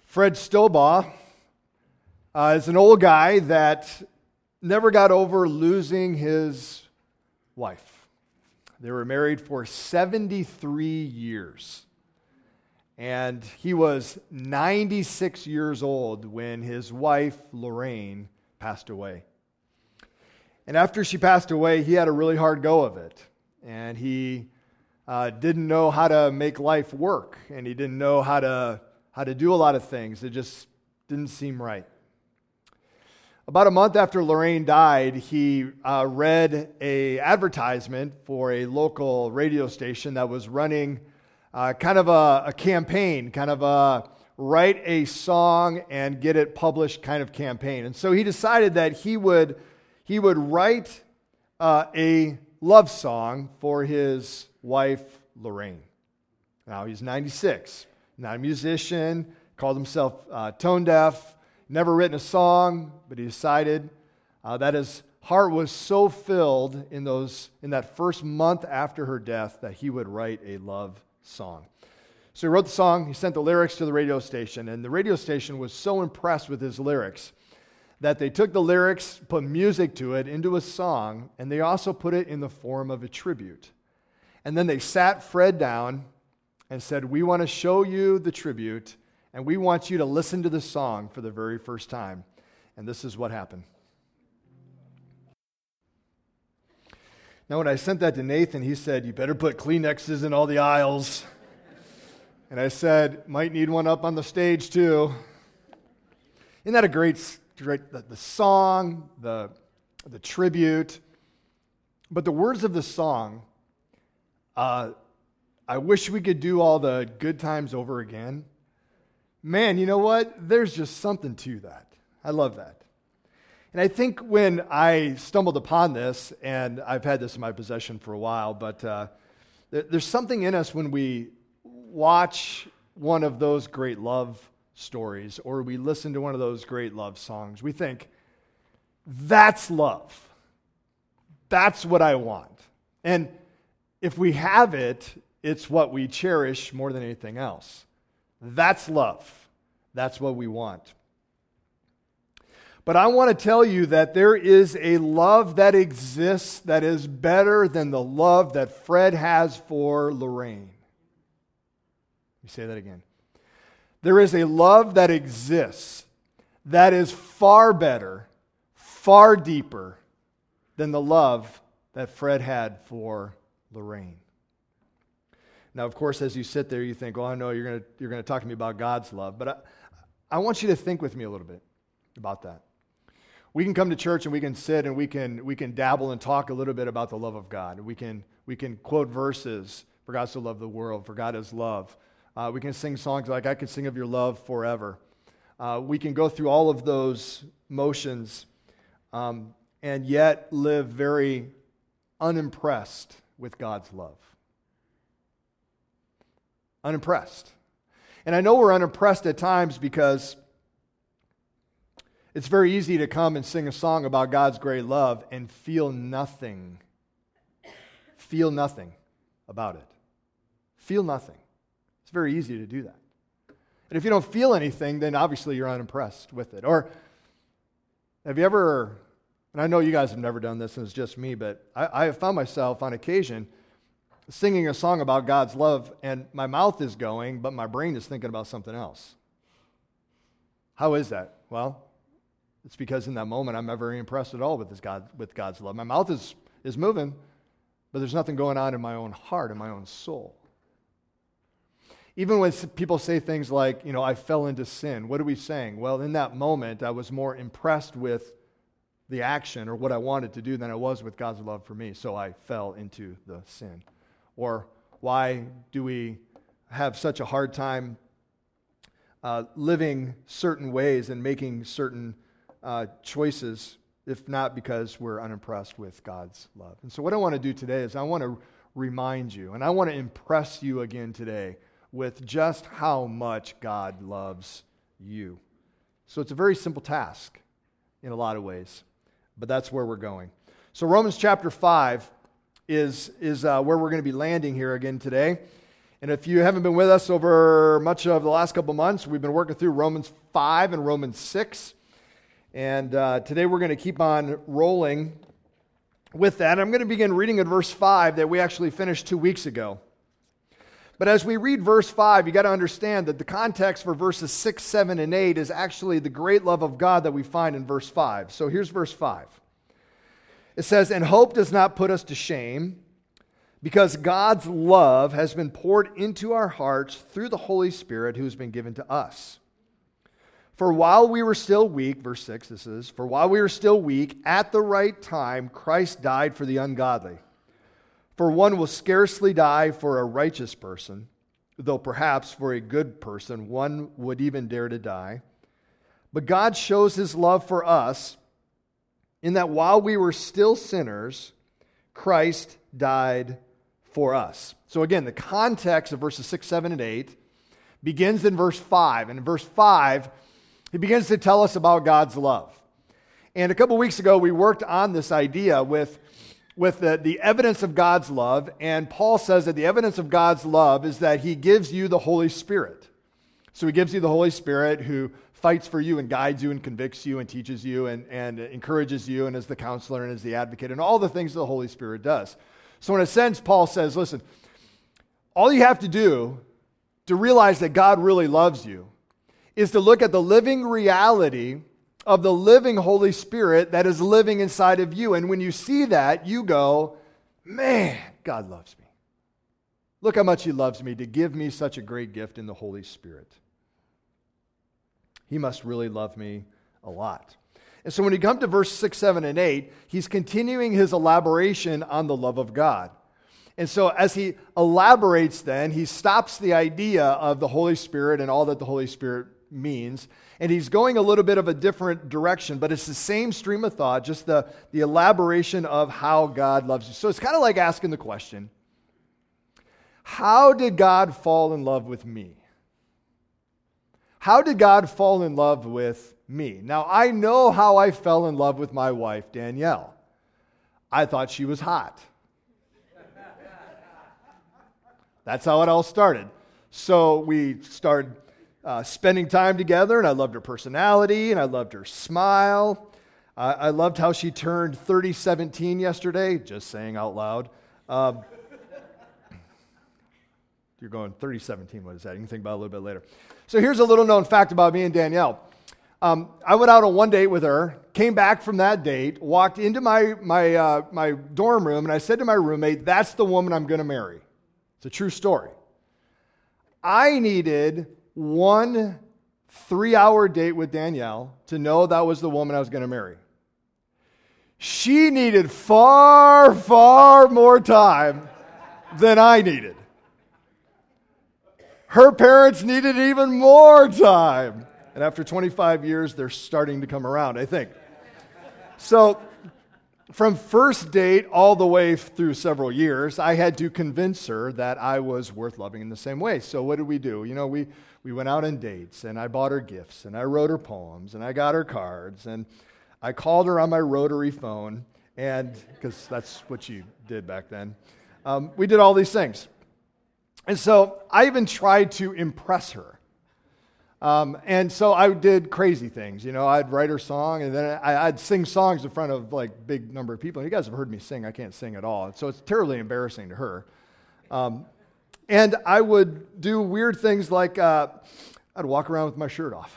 Fred Stobaugh is an old guy that never got over losing his wife. They were married for 73 years. And he was 96 years old when his wife, Lorraine, passed away. And after she passed away, he had a really hard go of it. And he didn't know how to make life work. And he didn't know how to do a lot of things. It just didn't seem right. About a month after Lorraine died, he read an advertisement for a local radio station that was running kind of a campaign, kind of a write a song and get it published kind of campaign. And so he decided that he would write a love song for his wife, Lorraine. Now, he's 96, not a musician, called himself tone deaf, never written a song, but he decided that his heart was so filled in that first month after her death that he would write a love song. So he wrote the song, he sent the lyrics to the radio station, and the radio station was so impressed with his lyrics that they took the lyrics, put music to it into a song, and they also put it in the form of a tribute. And then they sat Fred down and said, "We want to show you the tribute, and we want you to listen to the song for the very first time." And this is what happened. Now, when I sent that to Nathan, he said, "You better put Kleenexes in all the aisles." And I said, "Might need one up on the stage, too." Isn't that a great the song, the tribute? But the words of the song, I wish we could do all the good times over again. Man, you know what? There's just something to that. I love that. And I think when I stumbled upon this, and I've had this in my possession for a while, but there's something in us when we watch one of those great love stories or we listen to one of those great love songs. We think, that's love. That's what I want. And if we have it, it's what we cherish more than anything else. That's love. That's what we want. But I want to tell you that there is a love that exists that is better than the love that Fred has for Lorraine. Let me say that again. There is a love that exists that is far better, far deeper than the love that Fred had for Lorraine. Now, of course, as you sit there, you think, "Oh, I know you're going to talk to me about God's love," but I want you to think with me a little bit about that. We can come to church and we can sit and we can dabble and talk a little bit about the love of God. We can quote verses, "For God so loved the world, for God is love." We can sing songs like "I Could Sing of Your Love Forever." We can go through all of those motions and yet live very unimpressed with God's love. Unimpressed. And I know we're unimpressed at times because it's very easy to come and sing a song about God's great love and feel nothing about it. Feel nothing. It's very easy to do that. And if you don't feel anything, then obviously you're unimpressed with it. Or have you ever, and I know you guys have never done this and it's just me, but I have found myself on occasion singing a song about God's love and my mouth is going, but my brain is thinking about something else. How is that? Well, it's because in that moment I'm not very impressed at all with God's love. My mouth is moving, but there's nothing going on in my own heart, in my own soul. Even when people say things like, "I fell into sin," what are we saying? Well, in that moment, I was more impressed with the action or what I wanted to do than I was with God's love for me, so I fell into the sin. Or why do we have such a hard time living certain ways and making certain choices, if not because we're unimpressed with God's love? And so what I want to do today is I want to remind you, and I want to impress you again today with just how much God loves you. So it's a very simple task in a lot of ways, but that's where we're going. So Romans chapter 5 is where we're going to be landing here again today. And if you haven't been with us over much of the last couple months, we've been working through Romans 5 and Romans 6. And today we're going to keep on rolling with that. I'm going to begin reading in verse 5 that we actually finished 2 weeks ago. But as we read verse 5, you got to understand that the context for verses 6, 7, and 8 is actually the great love of God that we find in verse 5. So here's verse 5. It says, "And hope does not put us to shame, because God's love has been poured into our hearts through the Holy Spirit who has been given to us. For while we were still weak," verse 6 this is, "for while we were still weak, at the right time Christ died for the ungodly. For one will scarcely die for a righteous person, though perhaps for a good person one would even dare to die. But God shows his love for us in that while we were still sinners, Christ died for us." So again, the context of verses 6, 7, and 8 begins in verse 5. And in verse 5, he begins to tell us about God's love. And a couple weeks ago, we worked on this idea with the evidence of God's love. And Paul says that the evidence of God's love is that he gives you the Holy Spirit. So he gives you the Holy Spirit who fights for you and guides you and convicts you and teaches you and encourages you and is the counselor and is the advocate and all the things the Holy Spirit does. So in a sense, Paul says, listen, all you have to do to realize that God really loves you is to look at the living reality of the living Holy Spirit that is living inside of you. And when you see that, you go, man, God loves me. Look how much he loves me to give me such a great gift in the Holy Spirit. He must really love me a lot. And so when you come to verse 6, 7, and 8, he's continuing his elaboration on the love of God. And so as he elaborates then, he stops the idea of the Holy Spirit and all that the Holy Spirit means, and he's going a little bit of a different direction, but it's the same stream of thought, just the elaboration of how God loves you. So it's kind of like asking the question, how did God fall in love with me? How did God fall in love with me? Now, I know how I fell in love with my wife, Danielle. I thought she was hot. That's how it all started. So we started spending time together, and I loved her personality, and I loved her smile. I loved how she turned 30-17 yesterday, just saying out loud. You're going 30-17, what is that? You can think about it a little bit later. So here's a little known fact about me and Danielle. I went out on one date with her, came back from that date, walked into my dorm room, and I said to my roommate, that's the woman I'm going to marry. It's a true story. I needed 1 3-hour date with Danielle to know that was the woman I was going to marry. She needed far, far more time than I needed. Her parents needed even more time. And after 25 years, they're starting to come around, I think. So from first date all the way through several years, I had to convince her that I was worth loving in the same way. So what did we do? You know, we went out on dates, and I bought her gifts, and I wrote her poems, and I got her cards, and I called her on my rotary phone, and because that's what you did back then. We did all these things. And so I even tried to impress her. And so I did crazy things. You know, I'd write her song, and then I'd sing songs in front of like big number of people. You guys have heard me sing. I can't sing at all. So it's terribly embarrassing to her. And I would do weird things like I'd walk around with my shirt off.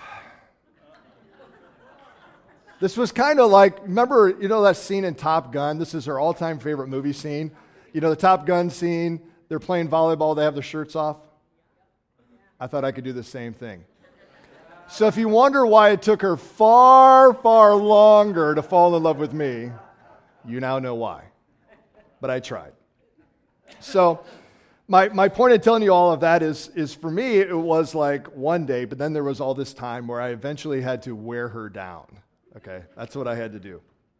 This was kind of like, remember, you know that scene in Top Gun? This is her all-time favorite movie scene. You know, the Top Gun scene, they're playing volleyball, they have their shirts off. I thought I could do the same thing. So if you wonder why it took her far, far longer to fall in love with me, you now know why. But I tried. So my point in telling you all of that is for me, it was like one day, but then there was all this time where I eventually had to wear her down. Okay, that's what I had to do.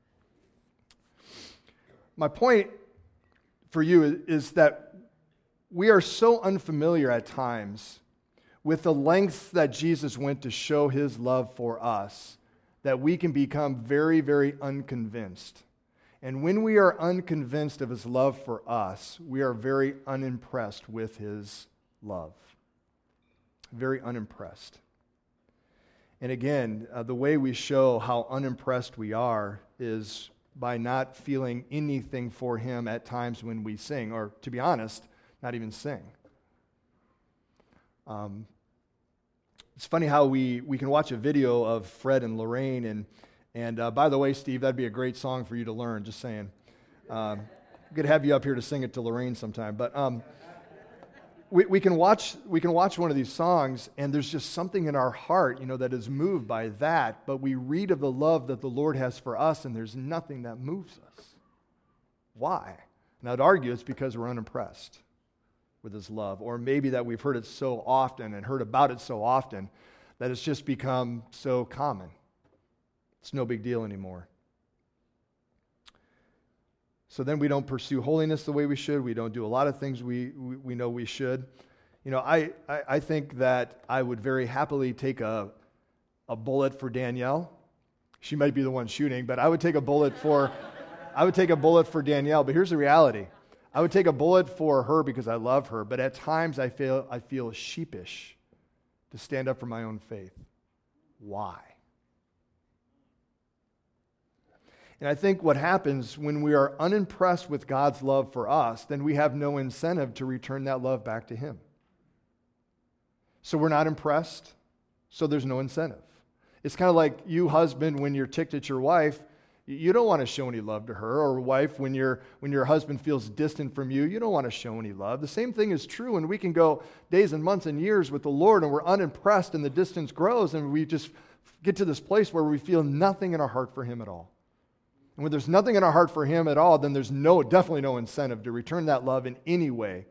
My point for you is that we are so unfamiliar at times with the lengths that Jesus went to show his love for us that we can become very, very unconvinced. And when we are unconvinced of his love for us, we are very unimpressed with his love. Very unimpressed. And again, the way we show how unimpressed we are is by not feeling anything for him at times when we sing, or to be honest, not even sing. It's funny how we can watch a video of Fred and Lorraine, and by the way, Steve, that'd be a great song for you to learn, just saying. We could have you up here to sing it to Lorraine sometime, but we can watch one of these songs, and there's just something in our heart, that is moved by that. But we read of the love that the Lord has for us, and there's nothing that moves us. Why? And I'd argue it's because we're unimpressed with His love, or maybe that we've heard it so often and heard about it so often that it's just become so common. It's no big deal anymore. So then we don't pursue holiness the way we should. We don't do a lot of things we know we should. I think that I would very happily take a bullet for Danielle. She might be the one shooting, but I would take a bullet for Danielle. But here's the reality. I would take a bullet for her because I love her, but at times I feel sheepish to stand up for my own faith. Why? And I think what happens when we are unimpressed with God's love for us, then we have no incentive to return that love back to Him. So we're not impressed, so there's no incentive. It's kind of like you, husband, when you're ticked at your wife, you don't want to show any love to her, or wife, when your husband feels distant from you, you don't want to show any love. The same thing is true when we can go days and months and years with the Lord and we're unimpressed and the distance grows and we just get to this place where we feel nothing in our heart for Him at all. And when there's nothing in our heart for Him at all, then there's definitely no incentive to return that love in any way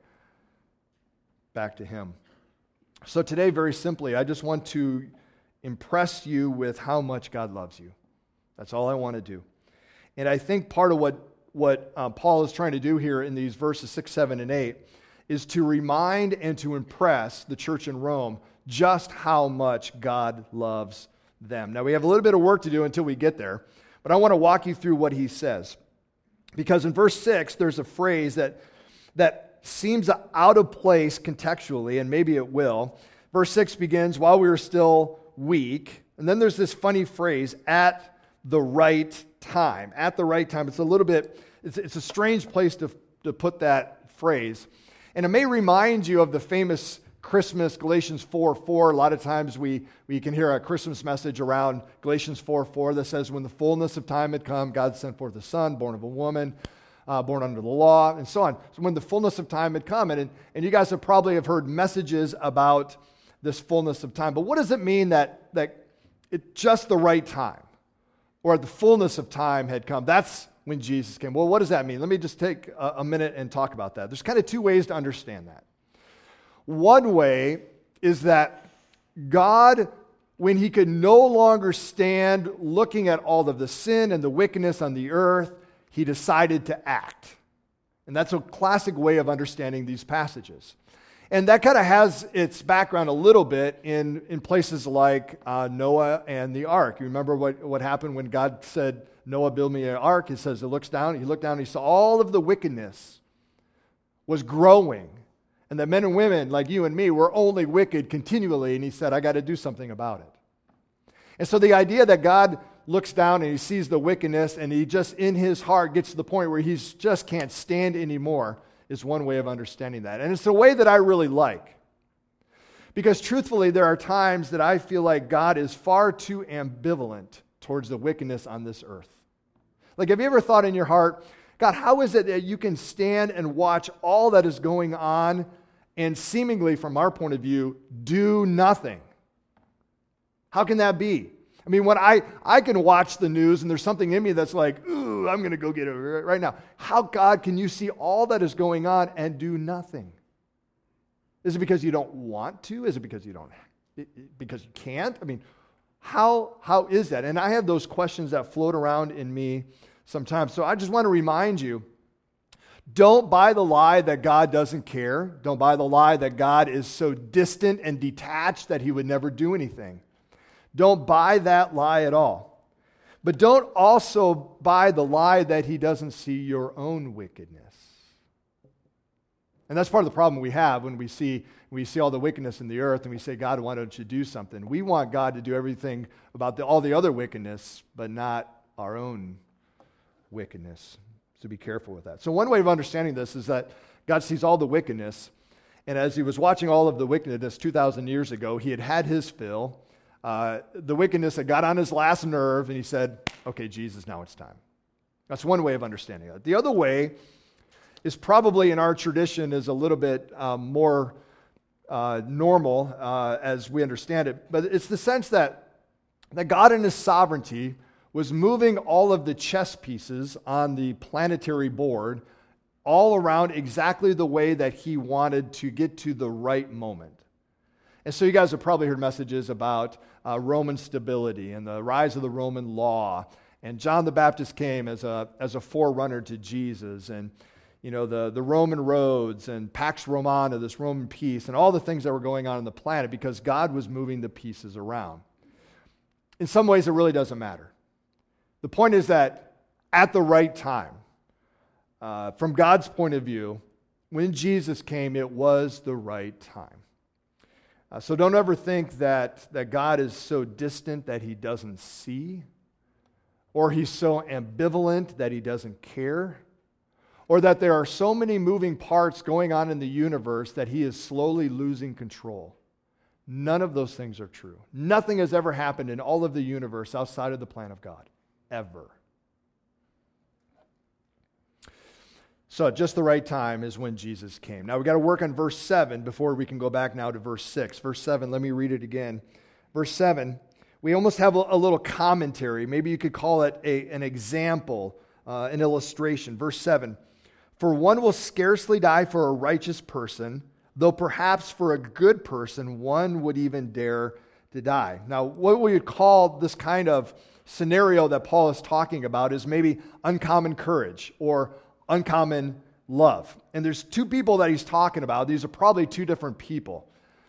back to Him. So today, very simply, I just want to impress you with how much God loves you. That's all I want to do. And I think part of what Paul is trying to do here in these verses 6, 7, and 8 is to remind and to impress the church in Rome just how much God loves them. Now, we have a little bit of work to do until we get there. But I want to walk you through what he says. Because in verse 6, there's a phrase that seems out of place contextually, and maybe it will. Verse 6 begins, while we were still weak. And then there's this funny phrase, at the right time. At the right time. It's a little bit, it's a strange place to put that phrase. And it may remind you of the famous Christmas, Galatians 4:4. A lot of times we can hear a Christmas message around Galatians 4:4 that says, when the fullness of time had come, God sent forth a son, born of a woman, born under the law, and so on. So when the fullness of time had come, and you guys have probably heard messages about this fullness of time. But what does it mean that it's just the right time, or the fullness of time had come? That's when Jesus came. Well, what does that mean? Let me just take a minute and talk about that. There's kind of two ways to understand that. One way is that God, when He could no longer stand looking at all of the sin and the wickedness on the earth, He decided to act. And that's a classic way of understanding these passages. And that kind of has its background a little bit in places like Noah and the ark. You remember what happened when God said, Noah, build me an ark? He says, he looked down and he saw all of the wickedness was growing. And that men and women like you and me were only wicked continually. And He said, I got to do something about it. And so the idea that God looks down and He sees the wickedness and He just in His heart gets to the point where He just can't stand anymore is one way of understanding that. And it's a way that I really like. Because truthfully, there are times that I feel like God is far too ambivalent towards the wickedness on this earth. Like, have you ever thought in your heart, God, how is it that you can stand and watch all that is going on and seemingly, from our point of view, do nothing? How can that be? I mean, when I can watch the news and there's something in me that's like, ooh, I'm going to go get it right now. How, God, can you see all that is going on and do nothing? Is it because you don't want to? Is it because you can't? I mean, how is that? And I have those questions that float around in me sometimes. So I just want to remind you, don't buy the lie that God doesn't care. Don't buy the lie that God is so distant and detached that He would never do anything. Don't buy that lie at all. But don't also buy the lie that He doesn't see your own wickedness. And that's part of the problem we have when we see We see all the wickedness in the earth, and we say, God, why don't you do something? We want God to do everything about all the other wickedness, but not our own wickedness. So be careful with that. So one way of understanding this is that God sees all the wickedness, and as he was watching all of the wickedness 2,000 years ago, he had his fill. The wickedness had got on his last nerve, and he said, okay, Jesus, now it's time. That's one way of understanding it. The other way is probably in our tradition is a little bit more normal as we understand it, but it's the sense that God in his sovereignty was moving all of the chess pieces on the planetary board all around exactly the way that he wanted to get to the right moment. And so you guys have probably heard messages about Roman stability and the rise of the Roman law, and John the Baptist came as a forerunner to Jesus, and the Roman roads and Pax Romana, this Roman peace, and all the things that were going on the planet because God was moving the pieces around. In some ways, it really doesn't matter. The point is that at the right time, from God's point of view, when Jesus came, it was the right time. So don't ever think that God is so distant that he doesn't see, or he's so ambivalent that he doesn't care, or that there are so many moving parts going on in the universe that he is slowly losing control. None of those things are true. Nothing has ever happened in all of the universe outside of the plan of God, ever. So at just the right time is when Jesus came. Now we've got to work on verse 7 before we can go back now to verse 6. Verse 7, let me read it again. Verse 7, we almost have a little commentary. Maybe you could call it an example, an illustration. Verse 7, for one will scarcely die for a righteous person, though perhaps for a good person one would even dare to die. Now, what we would call this kind of scenario that Paul is talking about is maybe uncommon courage or uncommon love. And there's two people that he's talking about. These are probably two different people.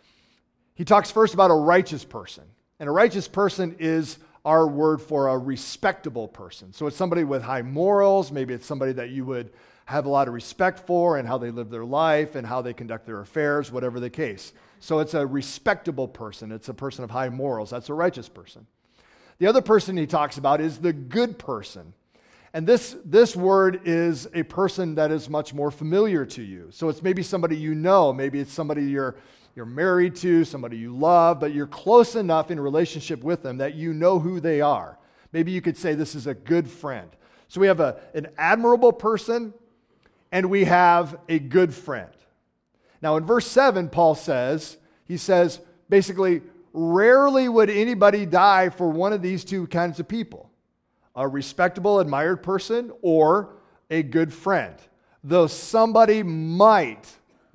He talks first about a righteous person. And a righteous person is our word for a respectable person. So it's somebody with high morals. Maybe it's somebody that you would have a lot of respect for and how they live their life and how they conduct their affairs, whatever the case. So it's a respectable person. It's a person of high morals. That's a righteous person. The other person he talks about is the good person. And this word is a person that is much more familiar to you. So it's maybe somebody you know. Maybe it's somebody you're married to, somebody you love, but you're close enough in relationship with them that you know who they are. Maybe you could say this is a good friend. So we have an admirable person, and we have a good friend. Now in verse 7, Paul says, basically, rarely would anybody die for one of these two kinds of people. A respectable, admired person or a good friend. Though somebody might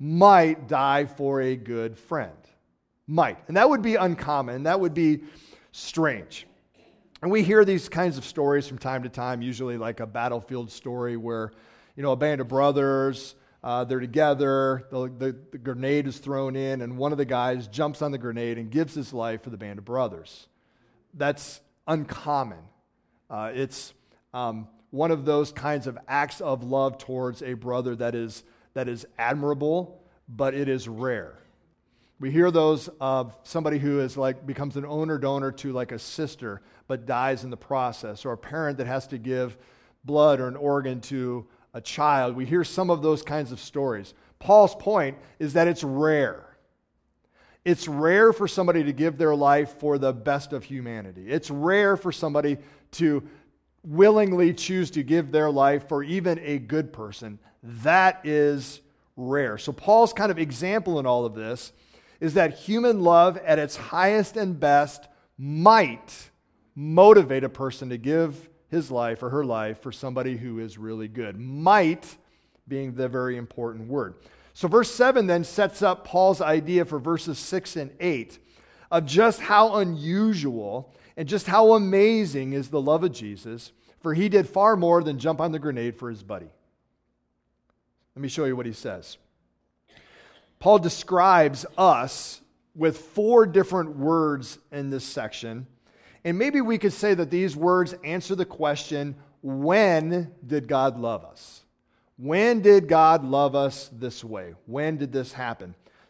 die for a good friend. Might. And that would be uncommon. That would be strange. And we hear these kinds of stories from time to time, usually like a battlefield story where, a band of brothers, they're together, the grenade is thrown in, and one of the guys jumps on the grenade and gives his life for the band of brothers. That's uncommon. It's one of those kinds of acts of love towards a brother that is admirable, but it is rare. We hear those of somebody who is becomes an owner-donor to like a sister, but dies in the process, or a parent that has to give blood or an organ to a child. We hear some of those kinds of stories. Paul's point is that it's rare. It's rare for somebody to give their life for the best of humanity. It's rare for somebody to willingly choose to give their life for even a good person. That is rare. So Paul's kind of example in all of this is that human love at its highest and best might motivate a person to give his life or her life for somebody who is really good. Might being the very important word. So verse 7 then sets up Paul's idea for verses 6 and 8 of just how unusual and just how amazing is the love of Jesus, for he did far more than jump on the grenade for his buddy. Let me show you what he says. Paul describes us with 4 different words in this section, and maybe we could say that these words answer the question, when did God love us? When did God love us this way? When did this happen?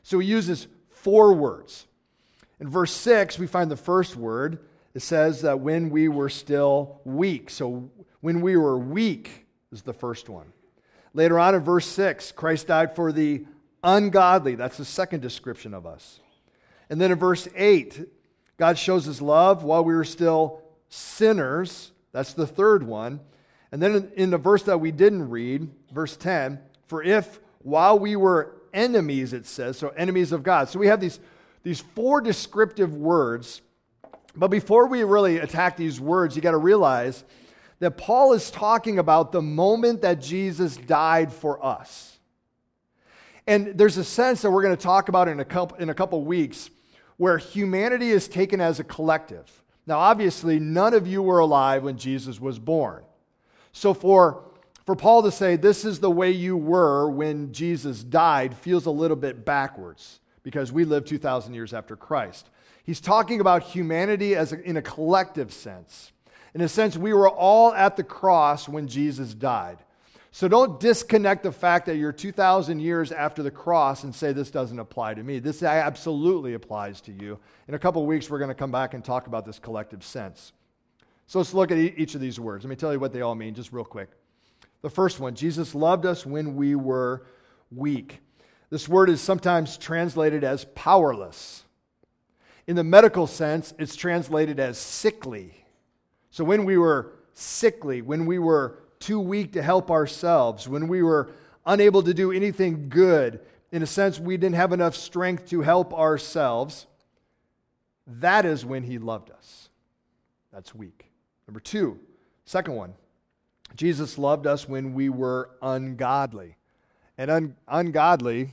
So he uses 4 words. In verse 6, we find the first word. It says that when we were still weak. So when we were weak is the first one. Later on in verse 6, Christ died for the ungodly. That's the second description of us. And then in verse 8, God shows his love while we were still sinners. That's the third one. And then in the verse that we didn't read, verse 10, for if while we were enemies, it says, so enemies of God. So we have these 4 descriptive words. But before we really attack these words, you got to realize that Paul is talking about the moment that Jesus died for us. And there's a sense that we're going to talk about in a couple weeks where humanity is taken as a collective. Now, obviously, none of you were alive when Jesus was born. So for Paul to say this is the way you were when Jesus died feels a little bit backwards because we live 2,000 years after Christ. He's talking about humanity in a collective sense. In a sense, we were all at the cross when Jesus died. So don't disconnect the fact that you're 2,000 years after the cross and say this doesn't apply to me. This absolutely applies to you. In a couple of weeks, we're going to come back and talk about this collective sense. So let's look at each of these words. Let me tell you what they all mean just real quick. The first one, Jesus loved us when we were weak. This word is sometimes translated as powerless. In the medical sense, it's translated as sickly. So when we were sickly, when we were too weak to help ourselves, when we were unable to do anything good, in a sense we didn't have enough strength to help ourselves, that is when he loved us. That's weak. Number 2, second one, Jesus loved us when we were ungodly. And ungodly,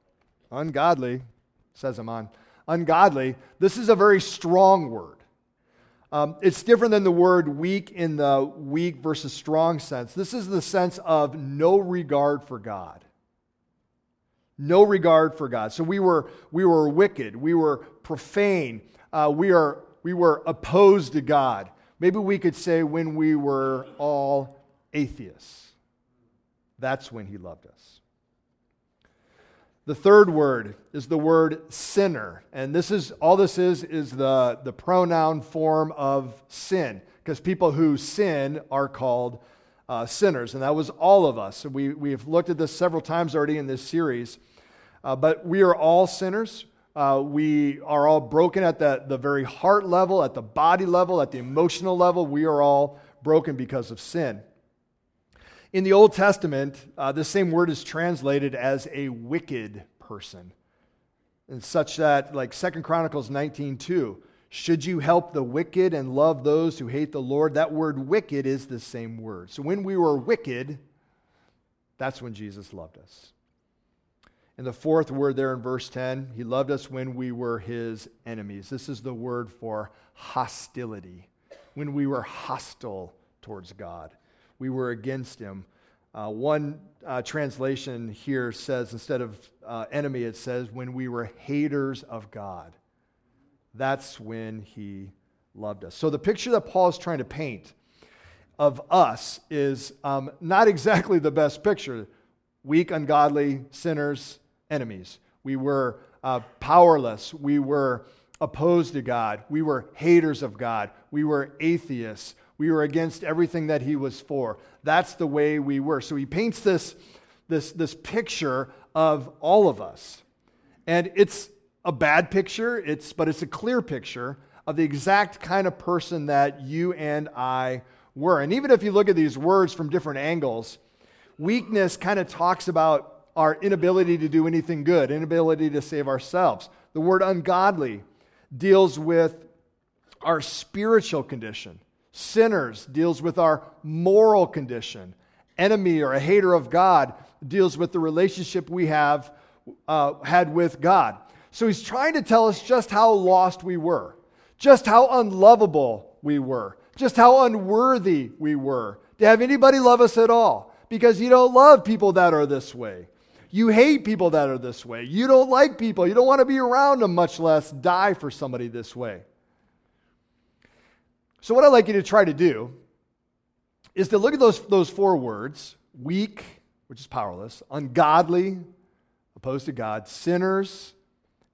says I'm on, ungodly, this is a very strong word. It's different than the word weak in the weak versus strong sense. This is the sense of no regard for God. No regard for God. So we were wicked. We were profane. We were opposed to God. Maybe we could say when we were all atheists. That's when he loved us. The third word is the word sinner. And this is the pronoun form of sin. Because people who sin are called sinners. And that was all of us. We've looked at this several times already in this series. But we are all sinners. We are all broken at the very heart level, at the body level, at the emotional level. We are all broken because of sin. In the Old Testament, the same word is translated as a wicked person. And such that, like 2 Chronicles 19:2, should you help the wicked and love those who hate the Lord? That word wicked is the same word. So when we were wicked, that's when Jesus loved us. And the fourth word there in verse 10, he loved us when we were his enemies. This is the word for hostility. When we were hostile towards God. We were against him. One translation here says, instead of enemy, it says, when we were haters of God. That's when he loved us. So the picture that Paul is trying to paint of us is not exactly the best picture. Weak, ungodly, sinners, enemies. We were powerless. We were opposed to God. We were haters of God. We were atheists. We were against everything that he was for. That's the way we were. So he paints this picture of all of us. And it's a bad picture, but it's a clear picture of the exact kind of person that you and I were. And even if you look at these words from different angles, weakness kind of talks about our inability to do anything good, inability to save ourselves. The word ungodly deals with our spiritual condition. Sinners deals with our moral condition. Enemy or a hater of God deals with the relationship we have had with God. So he's trying to tell us just how lost we were, just how unlovable we were, just how unworthy we were to have anybody love us at all, because you don't love people that are this way. You hate people that are this way. You don't like people. You don't want to be around them, much less die for somebody this way. So what I'd like you to try to do is to look at those 4 words: weak, which is powerless; ungodly, opposed to God; sinners,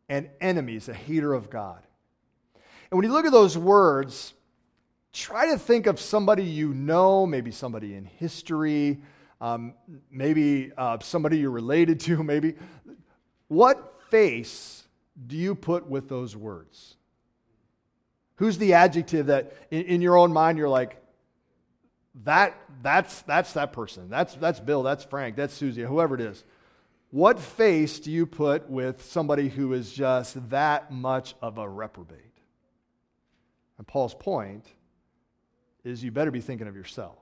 and enemies, a hater of God. And when you look at those words, try to think of somebody you know, maybe somebody in history, maybe somebody you're related to, maybe. What face do you put with those words? Who's the adjective that in your own mind you're like, that's that person. That's Bill, that's Frank, that's Susie, whoever it is. What face do you put with somebody who is just that much of a reprobate? And Paul's point is you better be thinking of yourself.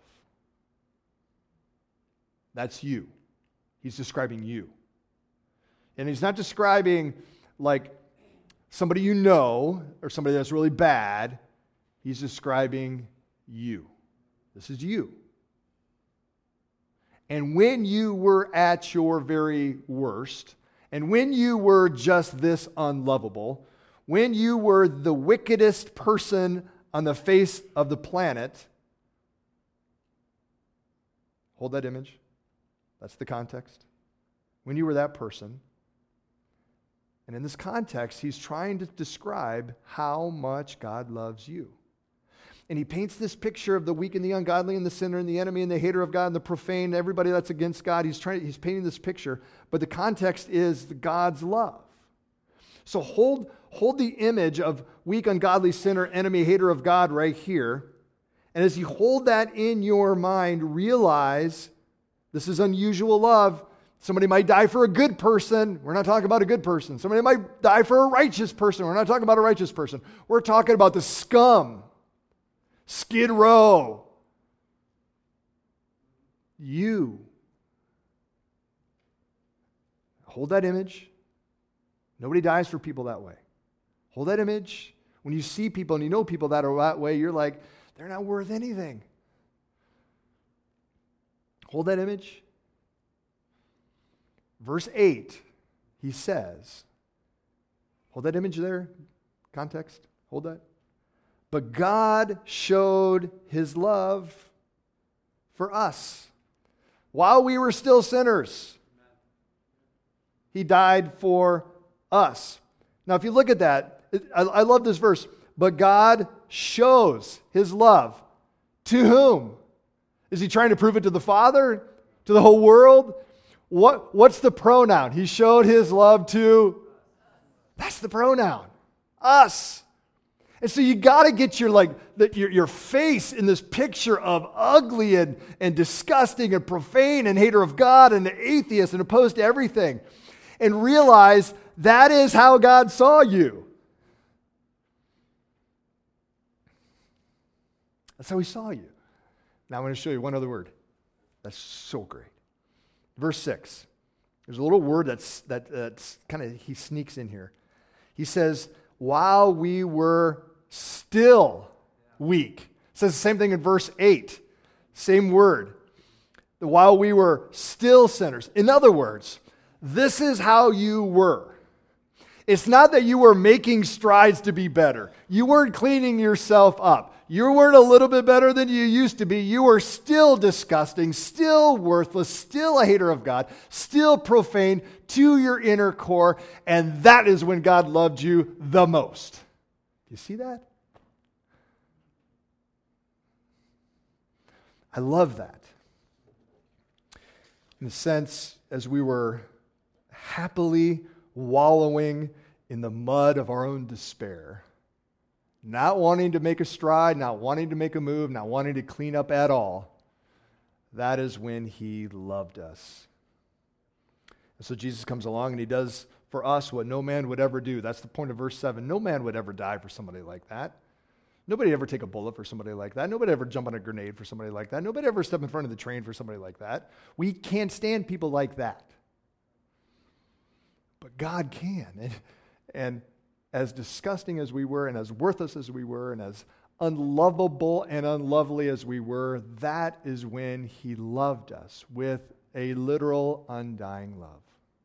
That's you. He's describing you. And he's not describing like somebody you know or somebody that's really bad. He's describing you. This is you. And when you were at your very worst, and when you were just this unlovable, when you were the wickedest person on the face of the planet, hold that image. That's the context. When you were that person. And in this context, he's trying to describe how much God loves you. And he paints this picture of the weak and the ungodly and the sinner and the enemy and the hater of God and the profane, everybody that's against God. He's painting this picture, but the context is God's love. So hold the image of weak, ungodly, sinner, enemy, hater of God right here. And as you hold that in your mind, realize this is unusual love. Somebody might die for a good person. We're not talking about a good person. Somebody might die for a righteous person. We're not talking about a righteous person. We're talking about the scum. Skid Row. You. Hold that image. Nobody dies for people that way. Hold that image. When you see people and you know people that are that way, you're like, they're not worth anything. Hold that image. Verse 8, he says, hold that image there, context, hold that. But God showed his love for us. While we were still sinners, he died for us. Now, if you look at that, I love this verse. But God shows his love. To whom? Is he trying to prove it to the Father? To the whole world? What's the pronoun? He showed his love to, that's the pronoun, us. And so you got to get your face in this picture of ugly and disgusting and profane and hater of God and atheist and opposed to everything. And realize that is how God saw you. That's how he saw you. Now I'm going to show you one other word. That's so great. Verse 6. There's a little word that's kind of, he sneaks in here. He says, while we were still weak. It says the same thing in verse 8. Same word. While we were still sinners. In other words, this is how you were. It's not that you were making strides to be better. You weren't cleaning yourself up. You weren't a little bit better than you used to be. You were still disgusting, still worthless, still a hater of God, still profane to your inner core, and that is when God loved you the most. Do you see that? I love that. In a sense, as we were happily wallowing in the mud of our own despair, not wanting to make a stride, not wanting to make a move, not wanting to clean up at all, that is when he loved us. And so Jesus comes along and he does for us what no man would ever do. That's the point of verse 7. No man would ever die for somebody like that. Nobody ever take a bullet for somebody like that. Nobody ever jump on a grenade for somebody like that. Nobody ever step in front of the train for somebody like that. We can't stand people like that. But God can. And as disgusting as we were, and as worthless as we were, and as unlovable and unlovely as we were, that is when he loved us with a literal undying love.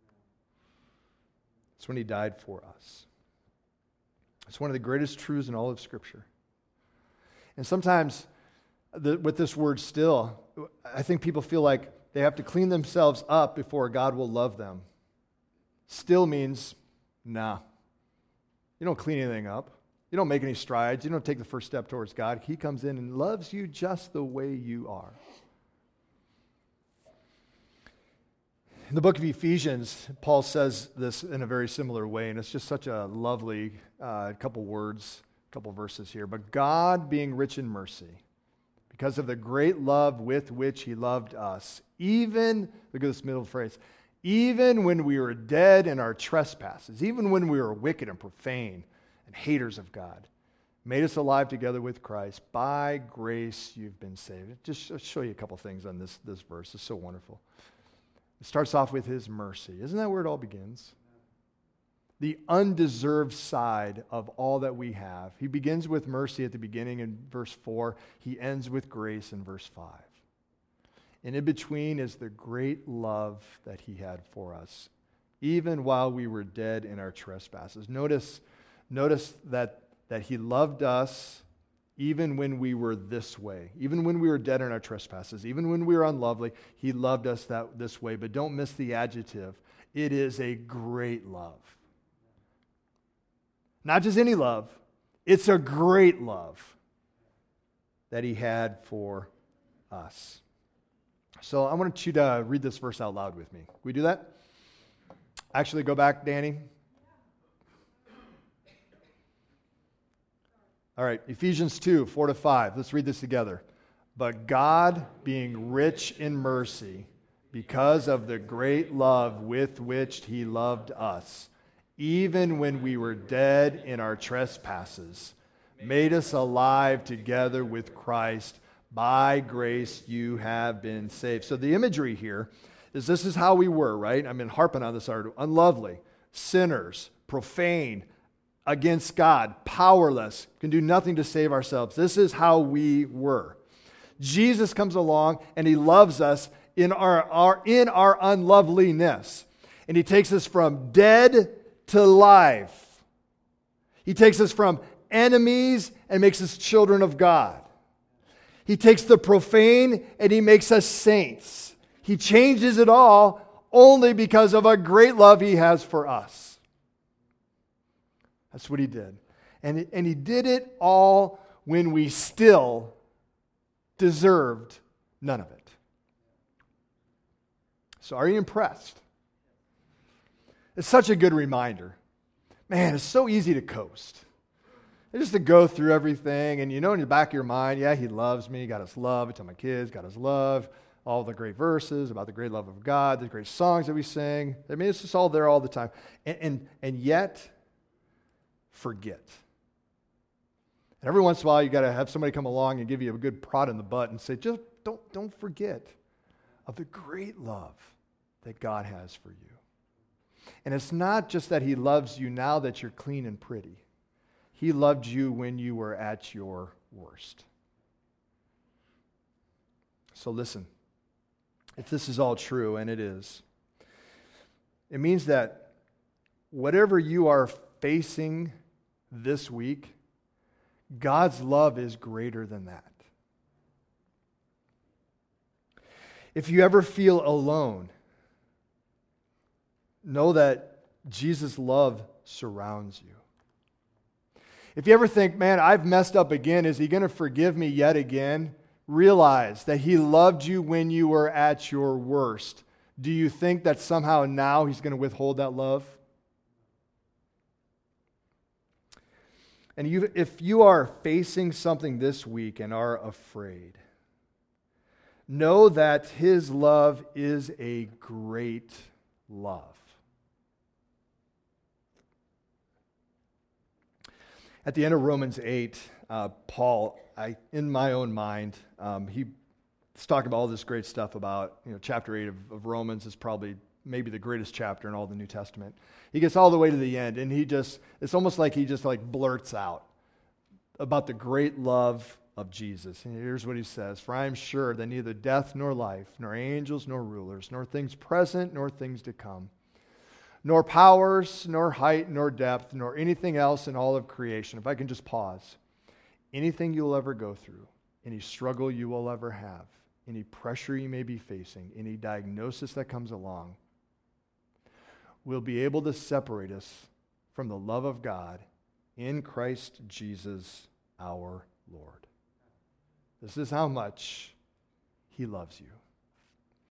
It's when he died for us. It's one of the greatest truths in all of Scripture. And sometimes with this word still, I think people feel like they have to clean themselves up before God will love them. Still means, nah, You don't clean anything up. You don't make any strides. You don't take the first step towards God. He comes in and loves you just the way you are. In the book of Ephesians, Paul says this in a very similar way, and it's just such a lovely couple words, couple verses here. But God, being rich in mercy, because of the great love with which he loved us, even, look at this middle phrase, even when we were dead in our trespasses, even when we were wicked and profane and haters of God, made us alive together with Christ. By grace you've been saved. Just I'll show you a couple things on this verse. It's so wonderful. It starts off with his mercy. Isn't that where it all begins? The undeserved side of all that we have. He begins with mercy at the beginning in verse 4. He ends with grace in verse 5. And in between is the great love that he had for us, even while we were dead in our trespasses. Notice that he loved us even when we were this way, even when we were dead in our trespasses, even when we were unlovely, he loved us this way. But don't miss the adjective. It is a great love. Not just any love. It's a great love that he had for us. So I want you to read this verse out loud with me. Can we do that? Actually, go back, Danny. All right, Ephesians 2, 4-5. Let's read this together. But God, being rich in mercy, because of the great love with which he loved us, even when we were dead in our trespasses, made us alive together with Christ. By grace you have been saved. So the imagery here is this is how we were, right? I've been harping on this already. Unlovely, sinners, profane, against God, powerless, can do nothing to save ourselves. This is how we were. Jesus comes along and he loves us in our unloveliness. And he takes us from dead to life. He takes us from enemies and makes us children of God. He takes the profane and he makes us saints. He changes it all only because of a great love he has for us. That's what he did. And he did it all when we still deserved none of it. So are you impressed? It's such a good reminder. Man, it's so easy to coast. It's just to go through everything, and you know in the back of your mind, yeah, he loves me, got his love, I tell my kids, got his love, all the great verses about the great love of God, the great songs that we sing. I mean, it's just all there all the time. And yet, forget. And every once in a while, you got to have somebody come along and give you a good prod in the butt and say, just don't forget of the great love that God has for you. And it's not just that he loves you now that you're clean and pretty. He loved you when you were at your worst. So listen, if this is all true, and it is, it means that whatever you are facing this week, God's love is greater than that. If you ever feel alone, know that Jesus' love surrounds you. If you ever think, man, I've messed up again, is he going to forgive me yet again? Realize that he loved you when you were at your worst. Do you think that somehow now he's going to withhold that love? And if you are facing something this week and are afraid, know that his love is a great love. At the end of Romans 8, Paul, in my own mind, he's talking about all this great stuff about, chapter 8 of Romans is probably maybe the greatest chapter in all the New Testament. He gets all the way to the end, and it's almost like he just blurts out about the great love of Jesus. And here's what he says: "For I am sure that neither death nor life, nor angels nor rulers, nor things present nor things to come, nor powers, nor height, nor depth, nor anything else in all of creation," if I can just pause, anything you'll ever go through, any struggle you will ever have, any pressure you may be facing, any diagnosis that comes along, will be able to separate us from the love of God in Christ Jesus our Lord. This is how much he loves you.